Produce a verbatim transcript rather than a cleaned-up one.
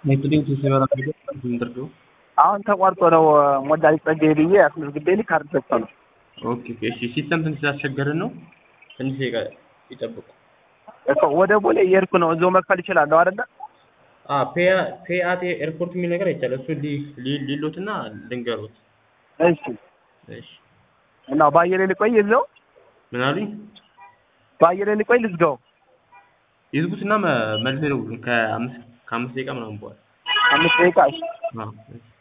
ኔትሊንክ ሲበራ ምንድነው? አሁን ተቋርጦ ነው ሞዳሊት ጸጋዬ ብዬ አስመዝግቤ ካርድ ሰጥቷል። ኦኬ እሺ ሲስተም ትንሽ ስላስቸገረን ነው። ትንሽ ይጠብቁ። እኮ ወደ ቦሌ እየሄድኩ ነው። እዛው መክፈል እችላለሁ አይደለ? አ ፔ ፔ አት ኤርፖርት የሚል ነገር አይቻልም። እሱ ሊሎትና ልንገሩት። እሺ እሺ እና ባየለ ልቆይ እዛው ምን አሉኝ? ባየለ ልቆይ ልዝጋው። ይዝጉትና መልሰው ከአምስት ከአምስት ደቂቃ ምናምን በኋላ አምስት ደቂቃ። አዎ